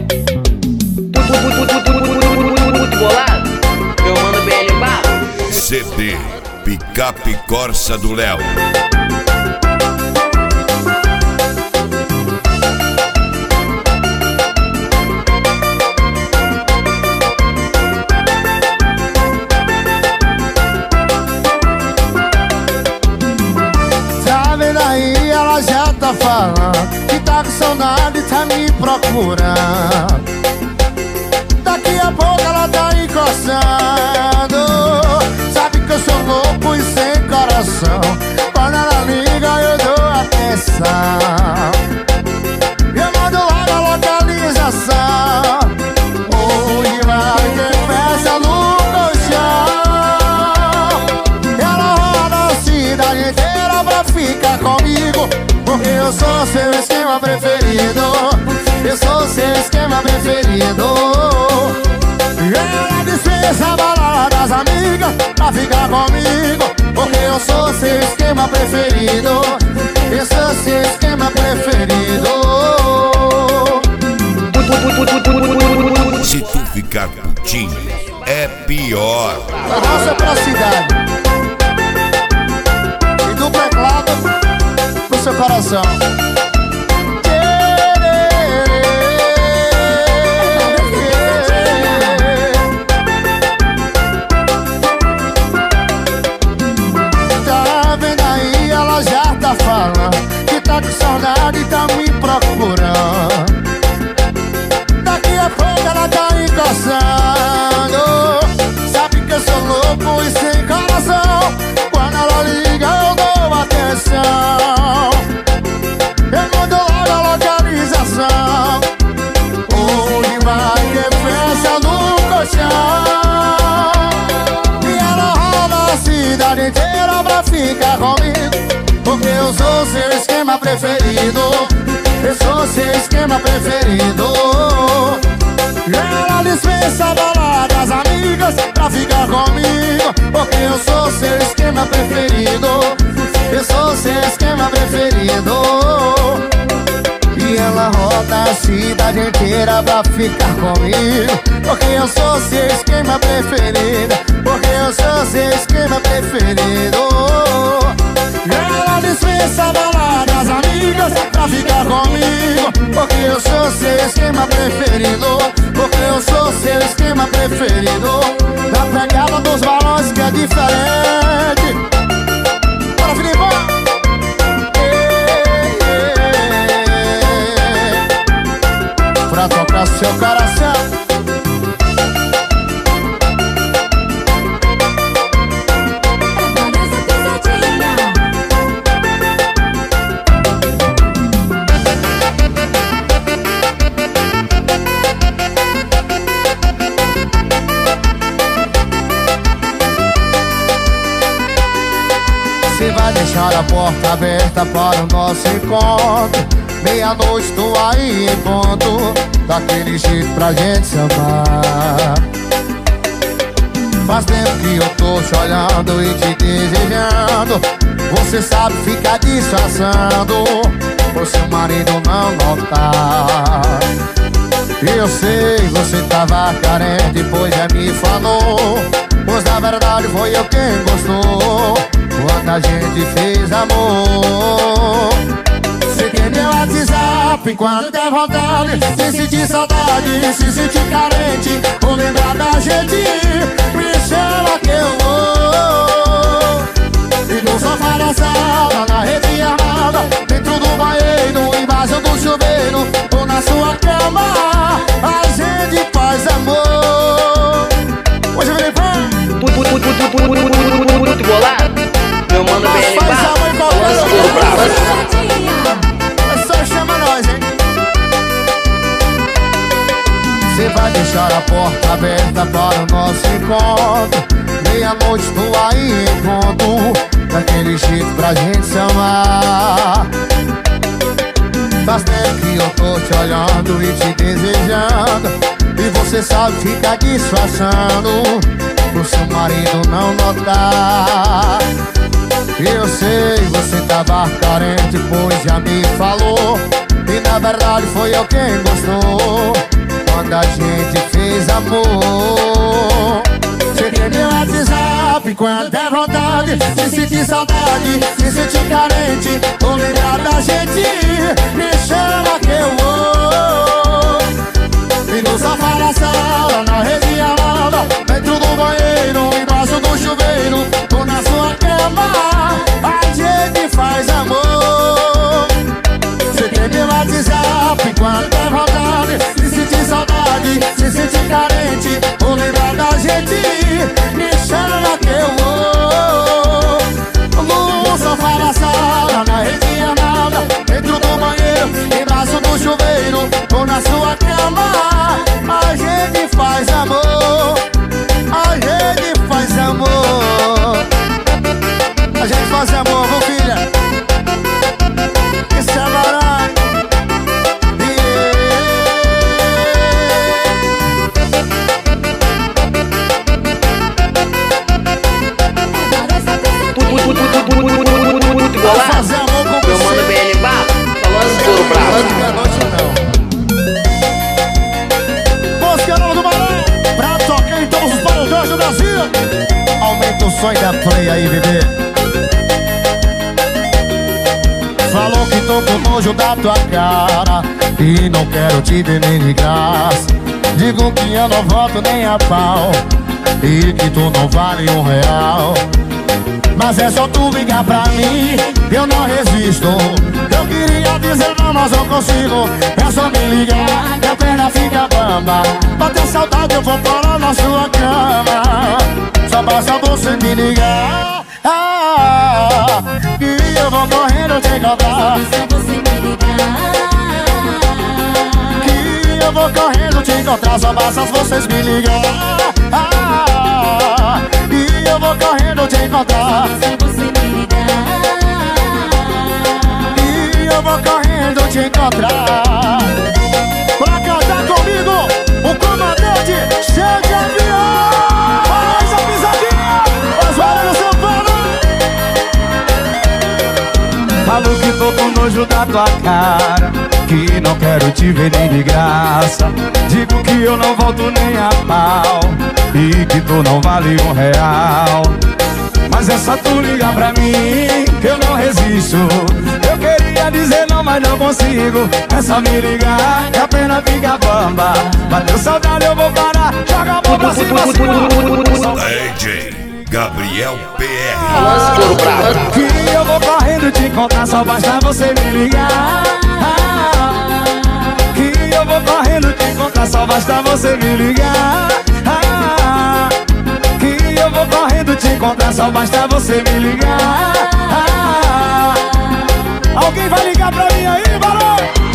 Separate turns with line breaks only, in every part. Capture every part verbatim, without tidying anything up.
Muito bolado, meu mano B L Barro.
C D Picape Corsa do Léo.
Ela já tá falando que tá com saudade, tá me procurando. Daqui a pouco ela tá encostando. Sabe que eu sou louco e sem coração. Quando ela liga eu dou atenção. Eu mando logo a localização. Hoje vai ter festa no colchão. Ela roda a cidade inteira pra ficar comigo, porque eu sou seu esquema preferido. Eu sou seu esquema preferido. Ela dispensa a balada das amigas pra ficar comigo, porque eu sou seu esquema preferido. Eu sou seu esquema preferido.
Se tu ficar putinho, é pior.
Nossa pra cidade e do teclado pro seu coração. Tá vendo aí, ela já tá falando que tá com saudade e tá me procurando. Daqui a pouco ela tá encostando. Sabe que eu sou louco e sem coração. Quando ela liga eu dou atenção. Eu mando logo a localização. Hoje vai ter festa no colchão. E ela roda a cidade inteira pra ficar comigo, porque eu sou seu esquema preferido. Eu sou seu esquema preferido. Ela dispensa a balada das amigas pra ficar comigo, porque eu sou seu esquema preferido. Eu sou seu esquema preferido. E ela roda a cidade inteira pra ficar comigo, porque eu sou seu esquema preferido. Porque eu sou seu esquema preferido. Ela dispensa a balada das amigas pra ficar comigo, porque eu sou seu esquema preferido. Porque eu sou seu esquema preferido. Na pegada dos balões que é diferente. Bora, Filipão! Pra tocar seu coração. Você vai deixar a porta aberta para o nosso encontro. Meia-noite tô aí em ponto, daquele jeito pra gente se amar. Faz tempo que eu tô te olhando e te desejando. Você sabe ficar disfarçando, por seu marido não notar. Eu sei, você tava carente, pois já me falou. Pois na verdade foi eu quem gostou quando a gente fez amor. Você tem meu WhatsApp quando der vontade, se sentir saudade, se sentir carente, ou lembrar da gente, me chama que eu vou. E no sofá da sala, na rede armada, dentro do banheiro, embaixo do chuveiro, ou na sua cama, a gente faz amor. Hoje eu
Muito bolado, meu mano B L Barro. Lançou bravo.
É só chama nós, hein? Você vai deixar a porta aberta para o nosso encontro. Meia-noite tô aí em ponto, daquele jeito pra gente se amar. Faz tempo que eu tô te olhando e te desejando, e você sabe ficar disfarçando, pro seu marido não notar. Eu sei, você tava carente, pois já me falou. E na verdade foi eu quem gostou amor. Você tem meu WhatsApp quando der vontade, se sentir saudade, se sentir carente, ou lembrar da gente, me chama que eu vou. E no sofá da sala, na rede amada, dentro do banheiro, embaixo do chuveiro, ou na sua cama, a gente faz amor. Você tem meu WhatsApp quando der vontade, se sentir saudade, se sentir carente, ou lembrar da gente, me chama que eu vou. No sofá da sala, na rede amada, dentro do banheiro, embaixo do chuveiro, ou na sua cama, a gente faz amor. A gente faz amor. A gente faz amor, viu, filha? Isso é baralho.
Muito bolado.
Fazer amor com
Meu mano
você.
B L Barro, falando couro bravo.
Não, noite não. Música nova do Barão, pra tocar em todos os paredões do Brasil. Aumenta o som da play aí, bebê. Falou que tô com nojo da tua cara e não quero te ver nem de graça. Digo que eu não volto nem a pau e que tu não vale um real. Mas é só tu ligar pra mim, eu não resisto. Eu queria dizer não, mas não consigo. É só me ligar, que a perna fica bamba. Bater saudade eu vou parar na sua cama. Só basta você me ligar, ah, que eu vou correndo te encontrar.
Só você me ligar,
Que eu vou correndo te encontrar. Só basta vocês me ligar, ah, e eu vou correndo te encontrar.
só você me ligar.
E eu vou correndo te encontrar. Pra cantar comigo, o comandante cheio de avião. Faz a pisadinha, Osvaldo do São Paulo. Falo que tô com nojo da tua cara, que não quero te ver nem de graça. Digo que eu não volto nem a pau e que tu não vale um real. Mas é só tu ligar pra mim, que eu não resisto. Eu queria dizer não, mas não consigo. É só me ligar, que a pena fica bamba. Bateu saudade, eu vou parar. Joga a mão pra cima, cima.
D J Gabriel P R.
Falando couro bravo.
Que eu vou correndo te encontrar, só basta você me ligar. Que eu vou correndo te encontrar, só basta você me ligar. Que eu vou correndo te encontrar, só basta você me ligar. Alguém vai ligar pra mim aí, Barão?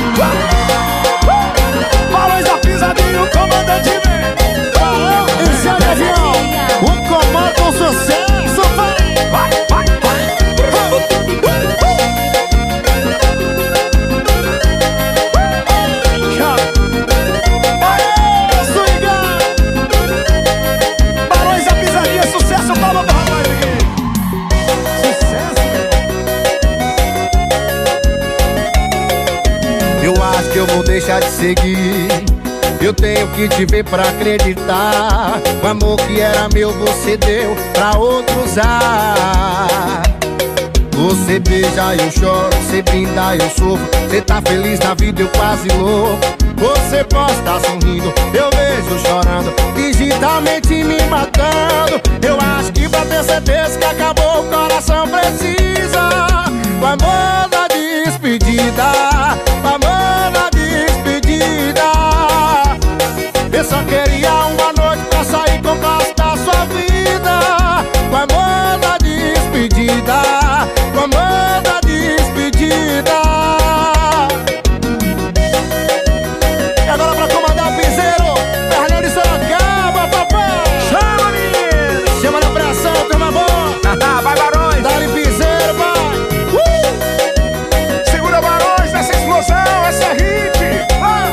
Barões da pisadinha, o comandante vem. Barão, esse é o avião. O comando, o sucesso, vai, vai, vai, vai. Barões da pisadinha, sucesso, palma pra nós aqui. Sucesso. Eu acho que eu vou deixar de seguir. Eu tenho que te ver pra acreditar. O amor que era meu você deu pra outro usar. Você beija, eu choro, você brinda, eu sofro. Você tá feliz na vida, eu quase louco. Você pode estar sorrindo, eu vejo chorando, digitalmente me matando. Eu acho que pra ter certeza que acabou, o coração precisa o amor da despedida, o amor da despedida. Eu só queria uma noite pra sair com o gosto da sua vida. O amor da despedida, o amor da despedida. E agora pra comandar o piseiro, Fernando de Sorocaba, papai. Chama, menino! Chama na pressão, turma boa. Vai, Barões! Dá-lhe piseiro, vai! Uh! Segura, Barões, nessa explosão, essa é hit! Vai!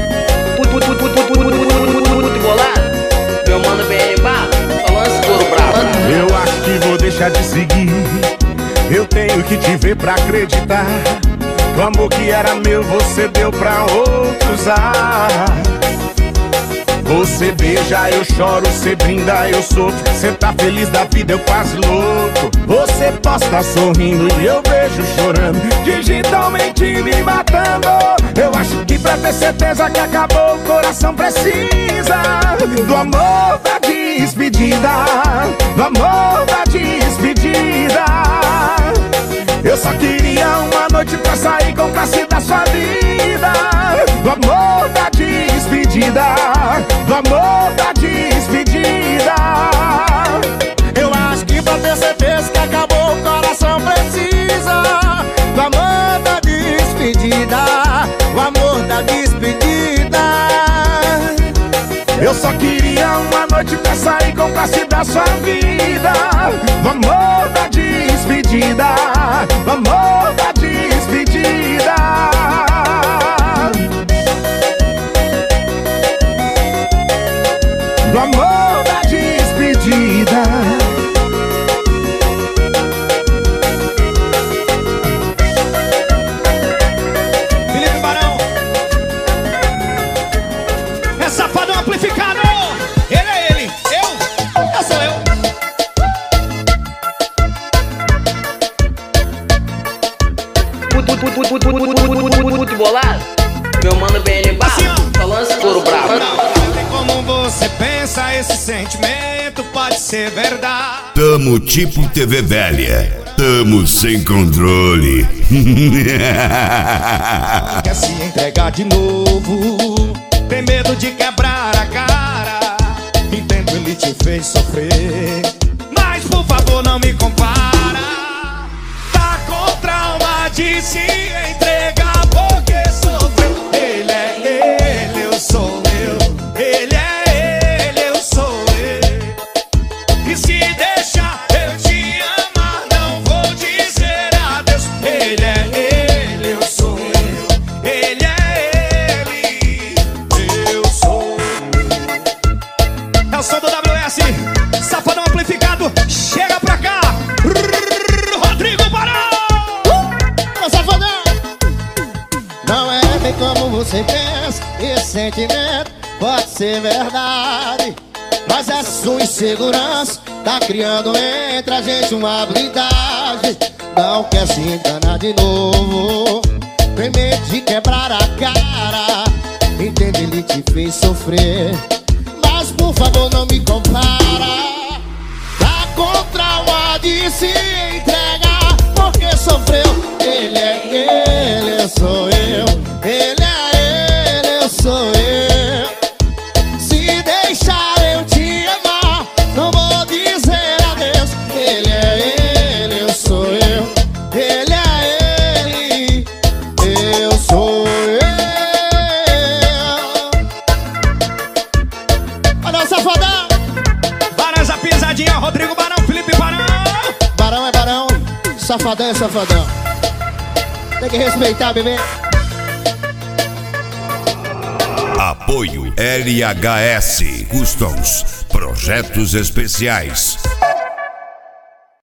Muito bolado. Meu mano B L Barro, falando couro bravo.
Eu acho que vou deixar de seguir. Eu tenho que te ver pra acreditar. O amor que era meu você deu pra outros usar. Você beija, eu choro, você brinda, eu sofro. Cê tá feliz da vida, eu quase louco. Você posta sorrindo e eu vejo chorando, digitalmente me matando. Eu acho que pra ter certeza que acabou, o coração precisa do amor da despedida, do amor da despedida. Eu só queria uma noite pra sair com classe da sua vida, do amor da despedida, do amor da despedida.
Eu acho que pra ter certeza que acabou, o coração precisa do amor da despedida, o amor da despedida.
Eu só queria uma noite pra sair com classe da sua vida, do amor da despedida, do amor da despedida. Do amor da despedida.
Felipe Barão é safadão amplificado. Ele é ele, eu, eu sou eu.
Muito, muito, muito, muito, muito, muito, muito, muito bolado. Meu mano B L Barros, só lança couro bravo.
Como você pensa, esse sentimento pode ser verdade.
Tamo tipo T V velha, tamo sem controle.
Quer se entregar de novo, tem medo de quebrar a cara. Entendo, ele te fez sofrer, mas por favor não me compara. Tá com trauma de se entregar porque sofreu. Ele é ele, eu sou eu. Ele é ele, eu sou eu. E se deixar eu te amar, não vou dizer adeus. Ele é ele, eu sou eu. Ele é ele, eu sou eu. É o som do W S, safadão amplificado. Chega pra cá, Rodrigo Barão.
Ô, safadão! Não é bem como você pensa, esse sentimento pode ser verdade, mas essa sua insegurança tá criando entre a gente uma blindagem. Não quer se enganar de novo, tem medo de quebrar a cara. Entende, ele te fez sofrer, mas por favor não me compara. Tá com trauma de se entregar porque sofreu. Ele é ele, eu sou eu. Ele é ele, eu sou eu. Se deixar eu te amar, não vou dizer adeus. Ele é ele, eu sou eu. Ele é ele, eu sou eu. Olha o safadão.
Barões a pisadinha, Rodrigo Barão, Felipe Barão.
Barão é barão, safadão é safadão. Tem que respeitar, bebê.
Apoio L H S Customs, projetos especiais.